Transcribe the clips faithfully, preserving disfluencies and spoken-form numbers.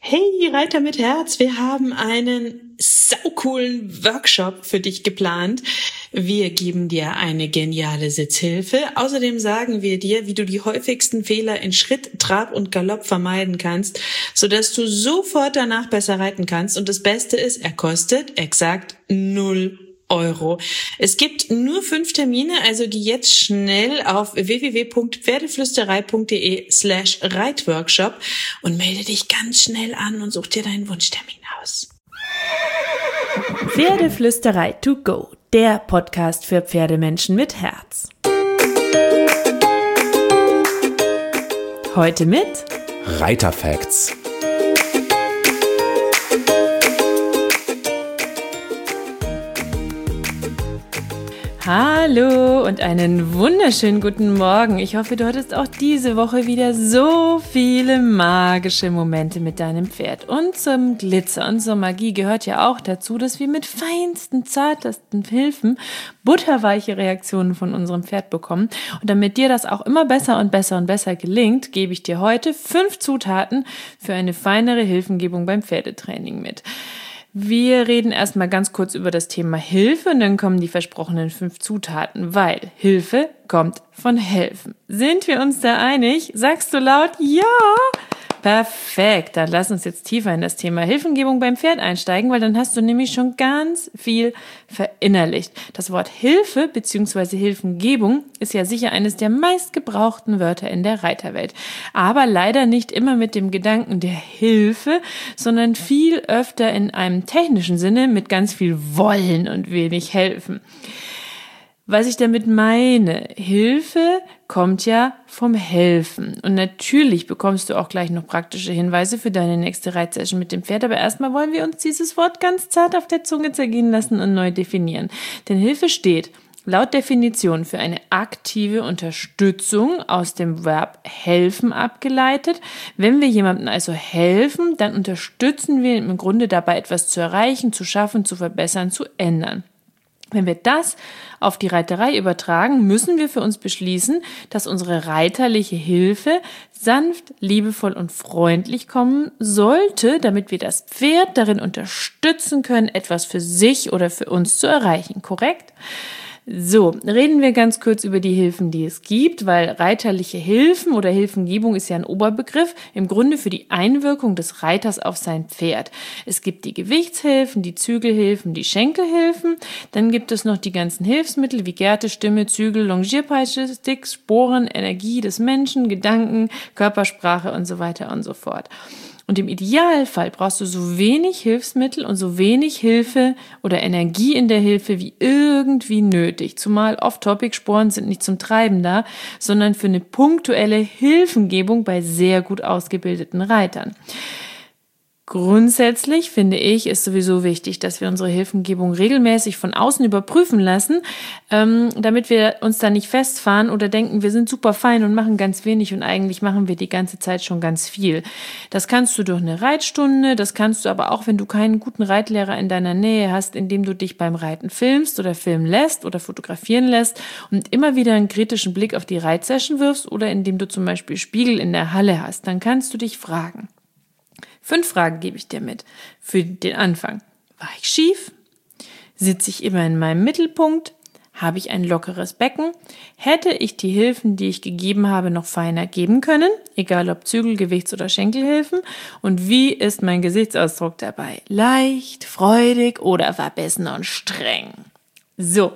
Hey Reiter mit Herz, wir haben einen saucoolen Workshop für dich geplant. Wir geben dir eine geniale Sitzhilfe. Außerdem sagen wir dir, wie du die häufigsten Fehler in Schritt, Trab und Galopp vermeiden kannst, sodass du sofort danach besser reiten kannst. Und das Beste ist, er kostet exakt null Euro. Es gibt nur fünf Termine, also geh jetzt schnell auf w w w punkt pferdeflüsterei punkt de slash reitworkshop und melde dich ganz schnell an und such dir deinen Wunschtermin aus. Pferdeflüsterei to go, der Podcast für Pferdemenschen mit Herz. Heute mit Reiterfacts. Hallo und einen wunderschönen guten Morgen. Ich hoffe, du hattest auch diese Woche wieder so viele magische Momente mit deinem Pferd. Und zum Glitzer und zur Magie gehört ja auch dazu, dass wir mit feinsten, zartesten Hilfen butterweiche Reaktionen von unserem Pferd bekommen. Und damit dir das auch immer besser und besser und besser gelingt, gebe ich dir heute fünf Zutaten für eine feinere Hilfengebung beim Pferdetraining mit. Wir reden erstmal ganz kurz über das Thema Hilfe und dann kommen die versprochenen fünf Zutaten, weil Hilfe kommt von helfen. Sind wir uns da einig? Sagst du laut ja? Perfekt, dann lass uns jetzt tiefer in das Thema Hilfengebung beim Pferd einsteigen, weil dann hast du nämlich schon ganz viel verinnerlicht. Das Wort Hilfe bzw. Hilfengebung ist ja sicher eines der meistgebrauchten Wörter in der Reiterwelt. Aber leider nicht immer mit dem Gedanken der Hilfe, sondern viel öfter in einem technischen Sinne mit ganz viel Wollen und wenig Helfen. Was ich damit meine, Hilfe kommt ja vom Helfen. Und natürlich bekommst du auch gleich noch praktische Hinweise für deine nächste Reitsession mit dem Pferd. Aber erstmal wollen wir uns dieses Wort ganz zart auf der Zunge zergehen lassen und neu definieren. Denn Hilfe steht laut Definition für eine aktive Unterstützung aus dem Verb helfen abgeleitet. Wenn wir jemandem also helfen, dann unterstützen wir im Grunde dabei, etwas zu erreichen, zu schaffen, zu verbessern, zu ändern. Wenn wir das auf die Reiterei übertragen, müssen wir für uns beschließen, dass unsere reiterliche Hilfe sanft, liebevoll und freundlich kommen sollte, damit wir das Pferd darin unterstützen können, etwas für sich oder für uns zu erreichen. Korrekt? So, reden wir ganz kurz über die Hilfen, die es gibt, weil reiterliche Hilfen oder Hilfengebung ist ja ein Oberbegriff, im Grunde für die Einwirkung des Reiters auf sein Pferd. Es gibt die Gewichtshilfen, die Zügelhilfen, die Schenkelhilfen, dann gibt es noch die ganzen Hilfsmittel wie Gerte, Stimme, Zügel, Longierpeitsche, Sticks, Sporen, Energie des Menschen, Gedanken, Körpersprache und so weiter und so fort. Und im Idealfall brauchst du so wenig Hilfsmittel und so wenig Hilfe oder Energie in der Hilfe wie irgendwie nötig. Zumal Off-Topic-Sporen sind nicht zum Treiben da, sondern für eine punktuelle Hilfengebung bei sehr gut ausgebildeten Reitern. Grundsätzlich finde ich, ist sowieso wichtig, dass wir unsere Hilfengebung regelmäßig von außen überprüfen lassen, ähm, damit wir uns da nicht festfahren oder denken, wir sind super fein und machen ganz wenig und eigentlich machen wir die ganze Zeit schon ganz viel. Das kannst du durch eine Reitstunde, das kannst du aber auch, wenn du keinen guten Reitlehrer in deiner Nähe hast, indem du dich beim Reiten filmst oder filmen lässt oder fotografieren lässt und immer wieder einen kritischen Blick auf die Reitsession wirfst oder indem du zum Beispiel Spiegel in der Halle hast, dann kannst du dich fragen. Fünf Fragen gebe ich dir mit für den Anfang. War ich schief? Sitze ich immer in meinem Mittelpunkt? Habe ich ein lockeres Becken? Hätte ich die Hilfen, die ich gegeben habe, noch feiner geben können? Egal ob Zügel-, Gewichts- oder Schenkelhilfen. Und wie ist mein Gesichtsausdruck dabei? Leicht, freudig oder verbissen und streng? So.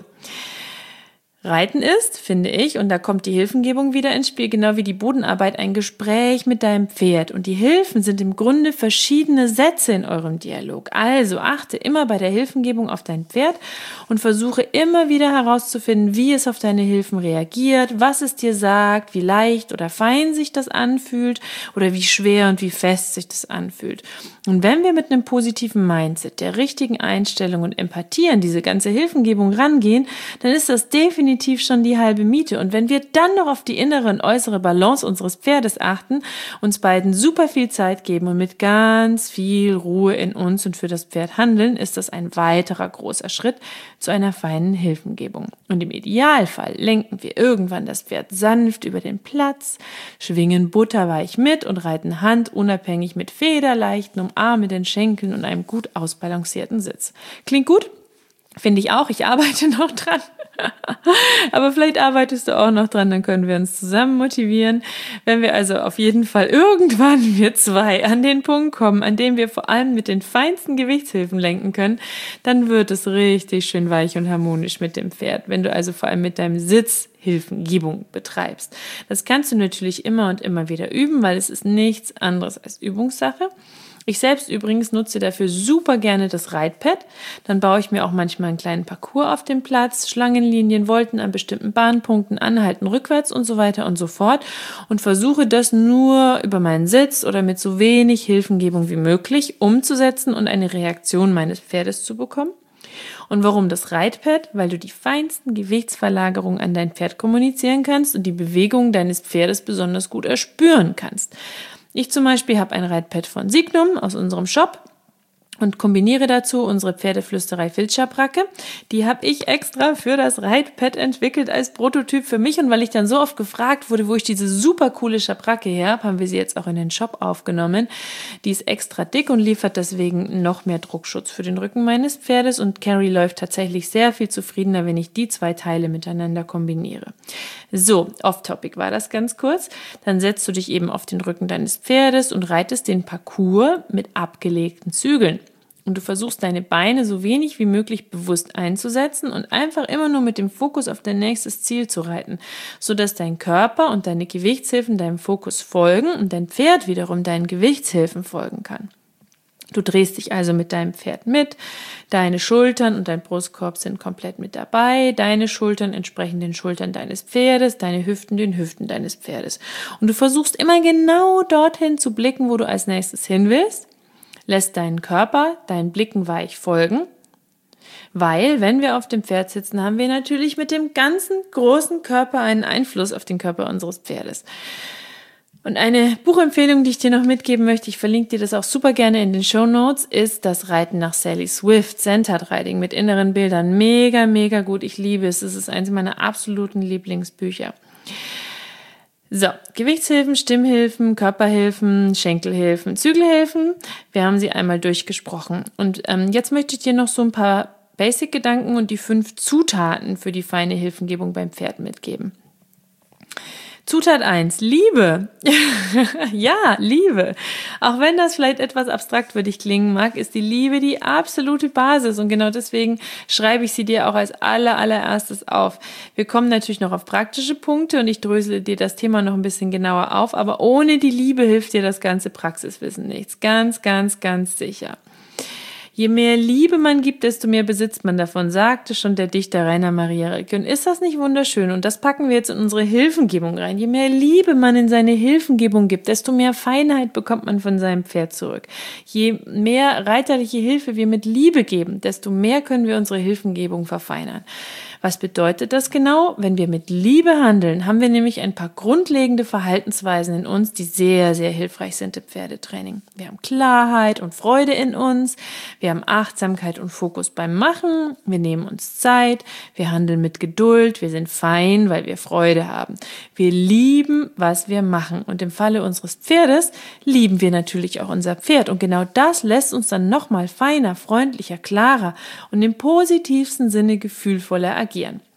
Reiten ist, finde ich, und da kommt die Hilfengebung wieder ins Spiel, genau wie die Bodenarbeit, ein Gespräch mit deinem Pferd. Und die Hilfen sind im Grunde verschiedene Sätze in eurem Dialog. Also achte immer bei der Hilfengebung auf dein Pferd und versuche immer wieder herauszufinden, wie es auf deine Hilfen reagiert, was es dir sagt, wie leicht oder fein sich das anfühlt oder wie schwer und wie fest sich das anfühlt. Und wenn wir mit einem positiven Mindset, der richtigen Einstellung und Empathie an diese ganze Hilfengebung rangehen, dann ist das definitiv definitiv schon die halbe Miete. Und wenn wir dann noch auf die innere und äußere Balance unseres Pferdes achten, uns beiden super viel Zeit geben und mit ganz viel Ruhe in uns und für das Pferd handeln, ist das ein weiterer großer Schritt zu einer feinen Hilfengebung. Und im Idealfall lenken wir irgendwann das Pferd sanft über den Platz, schwingen butterweich mit und reiten handunabhängig mit federleichten umarmenden Schenkeln und einem gut ausbalancierten Sitz. Klingt gut? Finde ich auch. Ich arbeite noch dran. Aber vielleicht arbeitest du auch noch dran, dann können wir uns zusammen motivieren. Wenn wir also auf jeden Fall irgendwann wir zwei an den Punkt kommen, an dem wir vor allem mit den feinsten Gewichtshilfen lenken können, dann wird es richtig schön weich und harmonisch mit dem Pferd. Wenn du also vor allem mit deinem Sitz Hilfengebung betreibst. Das kannst du natürlich immer und immer wieder üben, weil es ist nichts anderes als Übungssache. Ich selbst übrigens nutze dafür super gerne das Reitpad. Dann baue ich mir auch manchmal einen kleinen Parcours auf dem Platz, Schlangenlinien, Volten an bestimmten Bahnpunkten, Anhalten rückwärts und so weiter und so fort und versuche das nur über meinen Sitz oder mit so wenig Hilfengebung wie möglich umzusetzen und eine Reaktion meines Pferdes zu bekommen. Und warum das Reitpad? Weil du die feinsten Gewichtsverlagerungen an dein Pferd kommunizieren kannst und die Bewegung deines Pferdes besonders gut erspüren kannst. Ich zum Beispiel habe ein Reitpad von Signum aus unserem Shop und kombiniere dazu unsere Pferdeflüsterei Filzschabracke. Die habe ich extra für das Reitpad entwickelt als Prototyp für mich und weil ich dann so oft gefragt wurde, wo ich diese super coole Schabracke her habe, haben wir sie jetzt auch in den Shop aufgenommen. Die ist extra dick und liefert deswegen noch mehr Druckschutz für den Rücken meines Pferdes und Carrie läuft tatsächlich sehr viel zufriedener, wenn ich die zwei Teile miteinander kombiniere. So, off-topic war das ganz kurz. Dann setzt du dich eben auf den Rücken deines Pferdes und reitest den Parcours mit abgelegten Zügeln. Und du versuchst deine Beine so wenig wie möglich bewusst einzusetzen und einfach immer nur mit dem Fokus auf dein nächstes Ziel zu reiten, sodass dein Körper und deine Gewichtshilfen deinem Fokus folgen und dein Pferd wiederum deinen Gewichtshilfen folgen kann. Du drehst dich also mit deinem Pferd mit, deine Schultern und dein Brustkorb sind komplett mit dabei, deine Schultern entsprechen den Schultern deines Pferdes, deine Hüften den Hüften deines Pferdes. Und du versuchst immer genau dorthin zu blicken, wo du als nächstes hin willst, lässt deinen Körper deinen Blicken weich folgen, weil, wenn wir auf dem Pferd sitzen, haben wir natürlich mit dem ganzen großen Körper einen Einfluss auf den Körper unseres Pferdes. Und eine Buchempfehlung, die ich dir noch mitgeben möchte, ich verlinke dir das auch super gerne in den Shownotes, ist das Reiten nach Sally Swift, Centered Riding mit inneren Bildern. Mega, mega gut, ich liebe es. Es ist eines meiner absoluten Lieblingsbücher. So, Gewichtshilfen, Stimmhilfen, Körperhilfen, Schenkelhilfen, Zügelhilfen. Wir haben sie einmal durchgesprochen. Und ähm, jetzt möchte ich dir noch so ein paar Basic-Gedanken und die fünf Zutaten für die feine Hilfengebung beim Pferd mitgeben. Zutat eins, Liebe. Ja, Liebe. Auch wenn das vielleicht etwas abstrakt für dich klingen mag, ist die Liebe die absolute Basis und genau deswegen schreibe ich sie dir auch als aller, allererstes auf. Wir kommen natürlich noch auf praktische Punkte und ich drösele dir das Thema noch ein bisschen genauer auf, aber ohne die Liebe hilft dir das ganze Praxiswissen nichts. Ganz, ganz, ganz sicher. Je mehr Liebe man gibt, desto mehr besitzt man davon, sagte schon der Dichter Rainer Maria Rilke. Und ist das nicht wunderschön? Und das packen wir jetzt in unsere Hilfengebung rein. Je mehr Liebe man in seine Hilfengebung gibt, desto mehr Feinheit bekommt man von seinem Pferd zurück. Je mehr reiterliche Hilfe wir mit Liebe geben, desto mehr können wir unsere Hilfengebung verfeinern. Was bedeutet das genau? Wenn wir mit Liebe handeln, haben wir nämlich ein paar grundlegende Verhaltensweisen in uns, die sehr, sehr hilfreich sind im Pferdetraining. Wir haben Klarheit und Freude in uns, wir haben Achtsamkeit und Fokus beim Machen, wir nehmen uns Zeit, wir handeln mit Geduld, wir sind fein, weil wir Freude haben. Wir lieben, was wir machen und im Falle unseres Pferdes lieben wir natürlich auch unser Pferd und genau das lässt uns dann nochmal feiner, freundlicher, klarer und im positivsten Sinne gefühlvoller agieren.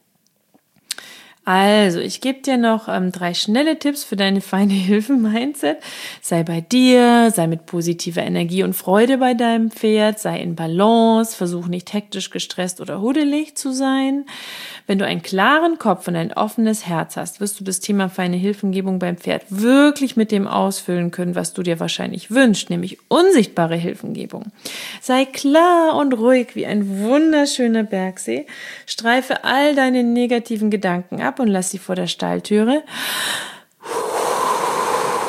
Also, ich gebe dir noch ähm, drei schnelle Tipps für deine feine Hilfen-Mindset. Sei bei dir, sei mit positiver Energie und Freude bei deinem Pferd, sei in Balance, versuch nicht hektisch, gestresst oder huddelig zu sein. Wenn du einen klaren Kopf und ein offenes Herz hast, wirst du das Thema feine Hilfengebung beim Pferd wirklich mit dem ausfüllen können, was du dir wahrscheinlich wünschst, nämlich unsichtbare Hilfengebung. Sei klar und ruhig wie ein wunderschöner Bergsee, streife all deine negativen Gedanken ab und lass sie vor der Stalltüre.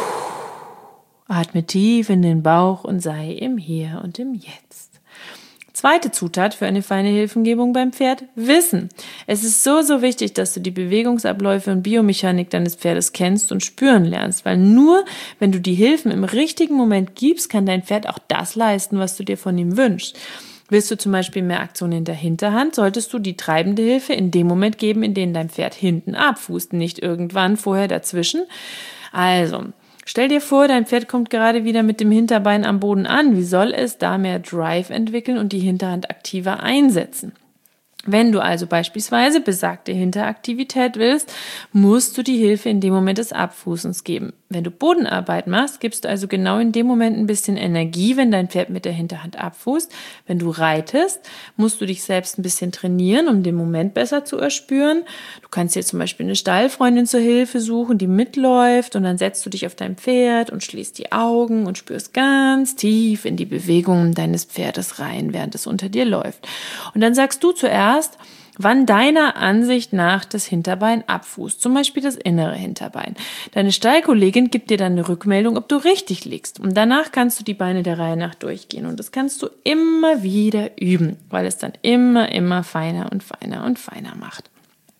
Atme tief in den Bauch und sei im Hier und im Jetzt. Zweite Zutat für eine feine Hilfengebung beim Pferd: Wissen. Es ist so, so wichtig, dass du die Bewegungsabläufe und Biomechanik deines Pferdes kennst und spüren lernst, weil nur wenn du die Hilfen im richtigen Moment gibst, kann dein Pferd auch das leisten, was du dir von ihm wünschst. Willst du zum Beispiel mehr Aktion in der Hinterhand, solltest du die treibende Hilfe in dem Moment geben, in dem dein Pferd hinten abfußt, nicht irgendwann vorher dazwischen. Also, stell dir vor, dein Pferd kommt gerade wieder mit dem Hinterbein am Boden an. Wie soll es da mehr Drive entwickeln und die Hinterhand aktiver einsetzen? Wenn du also beispielsweise besagte Hinteraktivität willst, musst du die Hilfe in dem Moment des Abfußens geben. Wenn du Bodenarbeit machst, gibst du also genau in dem Moment ein bisschen Energie, wenn dein Pferd mit der Hinterhand abfußt. Wenn du reitest, musst du dich selbst ein bisschen trainieren, um den Moment besser zu erspüren. Du kannst dir zum Beispiel eine Stallfreundin zur Hilfe suchen, die mitläuft, und dann setzt du dich auf dein Pferd und schließt die Augen und spürst ganz tief in die Bewegungen deines Pferdes rein, während es unter dir läuft. Und dann sagst du zuerst, wann deiner Ansicht nach das Hinterbein abfußt, zum Beispiel das innere Hinterbein. Deine Stallkollegin gibt dir dann eine Rückmeldung, ob du richtig liegst. Und danach kannst du die Beine der Reihe nach durchgehen. Und das kannst du immer wieder üben, weil es dann immer, immer feiner und feiner und feiner macht.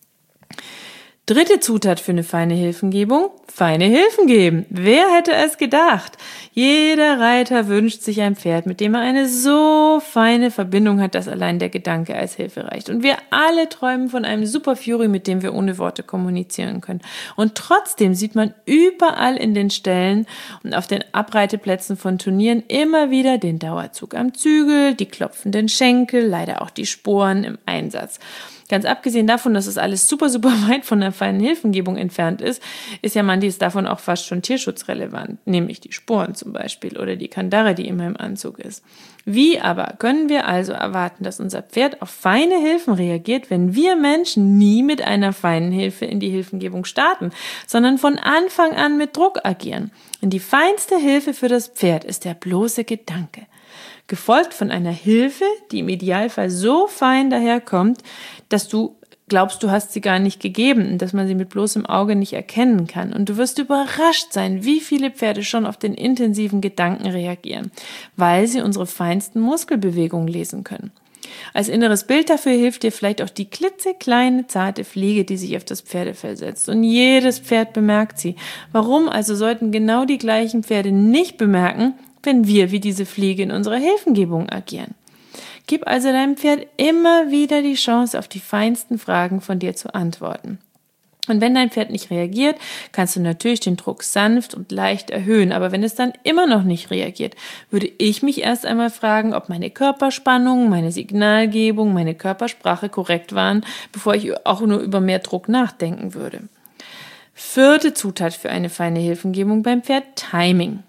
Dritte Zutat für eine feine Hilfengebung: feine Hilfen geben. Wer hätte es gedacht? Jeder Reiter wünscht sich ein Pferd, mit dem er eine so feine Verbindung hat, dass allein der Gedanke als Hilfe reicht. Und wir alle träumen von einem Super Fury, mit dem wir ohne Worte kommunizieren können. Und trotzdem sieht man überall in den Ställen und auf den Abreiteplätzen von Turnieren immer wieder den Dauerzug am Zügel, die klopfenden Schenkel, leider auch die Sporen im Einsatz. Ganz abgesehen davon, dass es alles super, super weit von der feinen Hilfengebung entfernt ist, ist ja manches davon auch fast schon tierschutzrelevant, nämlich die Sporen zum Beispiel oder die Kandare, die immer im Anzug ist. Wie aber können wir also erwarten, dass unser Pferd auf feine Hilfen reagiert, wenn wir Menschen nie mit einer feinen Hilfe in die Hilfengebung starten, sondern von Anfang an mit Druck agieren? Denn die feinste Hilfe für das Pferd ist der bloße Gedanke, gefolgt von einer Hilfe, die im Idealfall so fein daherkommt, dass du glaubst, du hast sie gar nicht gegeben und dass man sie mit bloßem Auge nicht erkennen kann. Und du wirst überrascht sein, wie viele Pferde schon auf den intensiven Gedanken reagieren, weil sie unsere feinsten Muskelbewegungen lesen können. Als inneres Bild dafür hilft dir vielleicht auch die klitzekleine, zarte Fliege, die sich auf das Pferdefell setzt. Und jedes Pferd bemerkt sie. Warum also sollten genau die gleichen Pferde nicht bemerken, wenn wir wie diese Fliege in unserer Hilfengebung agieren? Gib also deinem Pferd immer wieder die Chance, auf die feinsten Fragen von dir zu antworten. Und wenn dein Pferd nicht reagiert, kannst du natürlich den Druck sanft und leicht erhöhen. Aber wenn es dann immer noch nicht reagiert, würde ich mich erst einmal fragen, ob meine Körperspannung, meine Signalgebung, meine Körpersprache korrekt waren, bevor ich auch nur über mehr Druck nachdenken würde. Vierte Zutat für eine feine Hilfengebung beim Pferd: Timing.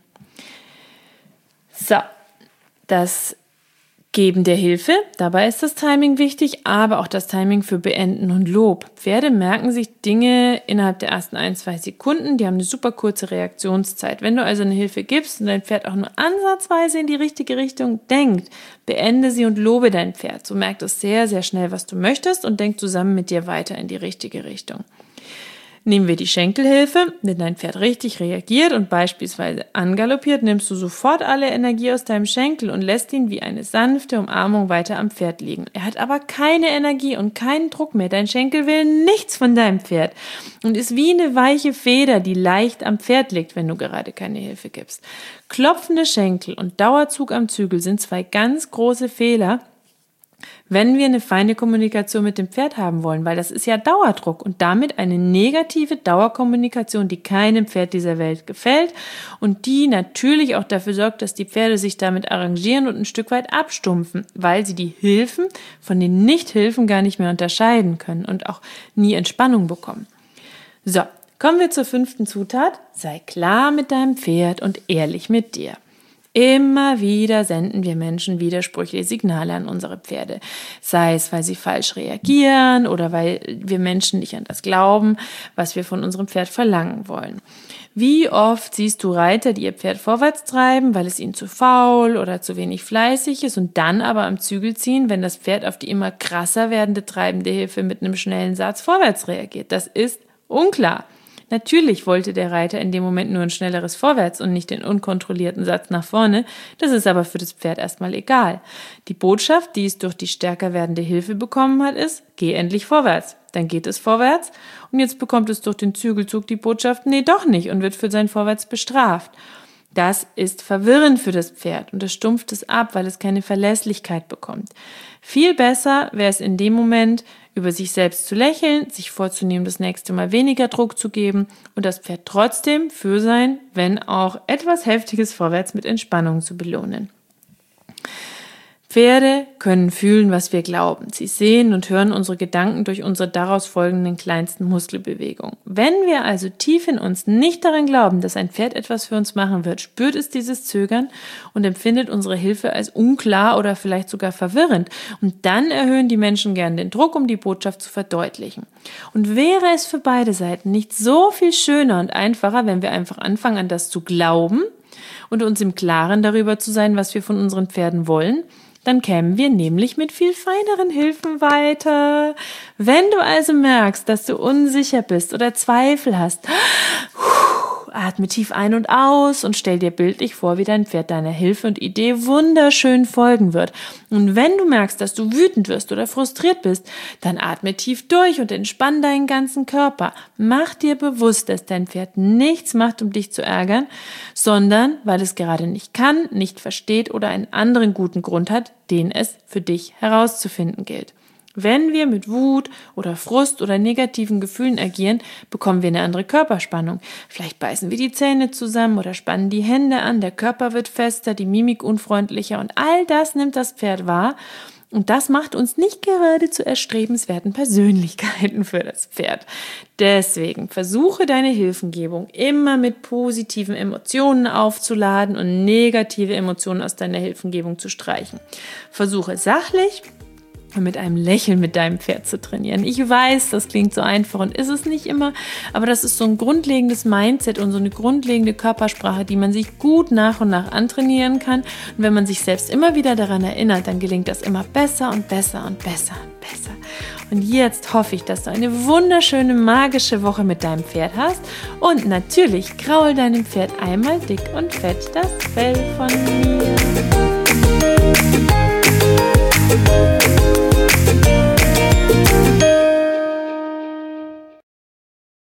So, das Geben der Hilfe, dabei ist das Timing wichtig, aber auch das Timing für Beenden und Lob. Pferde merken sich Dinge innerhalb der ersten ein, zwei Sekunden, die haben eine super kurze Reaktionszeit. Wenn du also eine Hilfe gibst und dein Pferd auch nur ansatzweise in die richtige Richtung denkt, beende sie und lobe dein Pferd. So merkt es sehr, sehr schnell, was du möchtest, und denkt zusammen mit dir weiter in die richtige Richtung. Nehmen wir die Schenkelhilfe. Wenn dein Pferd richtig reagiert und beispielsweise angaloppiert, nimmst du sofort alle Energie aus deinem Schenkel und lässt ihn wie eine sanfte Umarmung weiter am Pferd liegen. Er hat aber keine Energie und keinen Druck mehr. Dein Schenkel will nichts von deinem Pferd und ist wie eine weiche Feder, die leicht am Pferd liegt, wenn du gerade keine Hilfe gibst. Klopfende Schenkel und Dauerzug am Zügel sind zwei ganz große Fehler, wenn wir eine feine Kommunikation mit dem Pferd haben wollen, weil das ist ja Dauerdruck und damit eine negative Dauerkommunikation, die keinem Pferd dieser Welt gefällt und die natürlich auch dafür sorgt, dass die Pferde sich damit arrangieren und ein Stück weit abstumpfen, weil sie die Hilfen von den Nichthilfen gar nicht mehr unterscheiden können und auch nie Entspannung bekommen. So, kommen wir zur fünften Zutat: Sei klar mit deinem Pferd und ehrlich mit dir. Immer wieder senden wir Menschen widersprüchliche Signale an unsere Pferde, sei es, weil sie falsch reagieren oder weil wir Menschen nicht an das glauben, was wir von unserem Pferd verlangen wollen. Wie oft siehst du Reiter, die ihr Pferd vorwärts treiben, weil es ihnen zu faul oder zu wenig fleißig ist, und dann aber am Zügel ziehen, wenn das Pferd auf die immer krasser werdende treibende Hilfe mit einem schnellen Satz vorwärts reagiert? Das ist unklar. Natürlich wollte der Reiter in dem Moment nur ein schnelleres Vorwärts und nicht den unkontrollierten Satz nach vorne. Das ist aber für das Pferd erstmal egal. Die Botschaft, die es durch die stärker werdende Hilfe bekommen hat, ist, geh endlich vorwärts. Dann geht es vorwärts und jetzt bekommt es durch den Zügelzug die Botschaft, nee, doch nicht und wird für sein Vorwärts bestraft. Das ist verwirrend für das Pferd und es stumpft es ab, weil es keine Verlässlichkeit bekommt. Viel besser wäre es in dem Moment, über sich selbst zu lächeln, sich vorzunehmen, das nächste Mal weniger Druck zu geben und das Pferd trotzdem für sein, wenn auch etwas heftiges Vorwärts mit Entspannung zu belohnen. Pferde können fühlen, was wir glauben. Sie sehen und hören unsere Gedanken durch unsere daraus folgenden kleinsten Muskelbewegungen. Wenn wir also tief in uns nicht daran glauben, dass ein Pferd etwas für uns machen wird, spürt es dieses Zögern und empfindet unsere Hilfe als unklar oder vielleicht sogar verwirrend. Und dann erhöhen die Menschen gern den Druck, um die Botschaft zu verdeutlichen. Und wäre es für beide Seiten nicht so viel schöner und einfacher, wenn wir einfach anfangen, an das zu glauben und uns im Klaren darüber zu sein, was wir von unseren Pferden wollen? Dann kämen wir nämlich mit viel feineren Hilfen weiter. Wenn du also merkst, dass du unsicher bist oder Zweifel hast, atme tief ein und aus und stell dir bildlich vor, wie dein Pferd deiner Hilfe und Idee wunderschön folgen wird. Und wenn du merkst, dass du wütend wirst oder frustriert bist, dann atme tief durch und entspann deinen ganzen Körper. Mach dir bewusst, dass dein Pferd nichts macht, um dich zu ärgern, sondern weil es gerade nicht kann, nicht versteht oder einen anderen guten Grund hat, den es für dich herauszufinden gilt. Wenn wir mit Wut oder Frust oder negativen Gefühlen agieren, bekommen wir eine andere Körperspannung. Vielleicht beißen wir die Zähne zusammen oder spannen die Hände an, der Körper wird fester, die Mimik unfreundlicher und all das nimmt das Pferd wahr. Und das macht uns nicht gerade zu erstrebenswerten Persönlichkeiten für das Pferd. Deswegen versuche deine Hilfengebung immer mit positiven Emotionen aufzuladen und negative Emotionen aus deiner Hilfengebung zu streichen. Versuche sachlich und mit einem Lächeln mit deinem Pferd zu trainieren. Ich weiß, das klingt so einfach und ist es nicht immer, aber das ist so ein grundlegendes Mindset und so eine grundlegende Körpersprache, die man sich gut nach und nach antrainieren kann. Und wenn man sich selbst immer wieder daran erinnert, dann gelingt das immer besser und besser und besser und besser. Und jetzt hoffe ich, dass du eine wunderschöne, magische Woche mit deinem Pferd hast und natürlich kraul deinem Pferd einmal dick und fett das Fell von mir.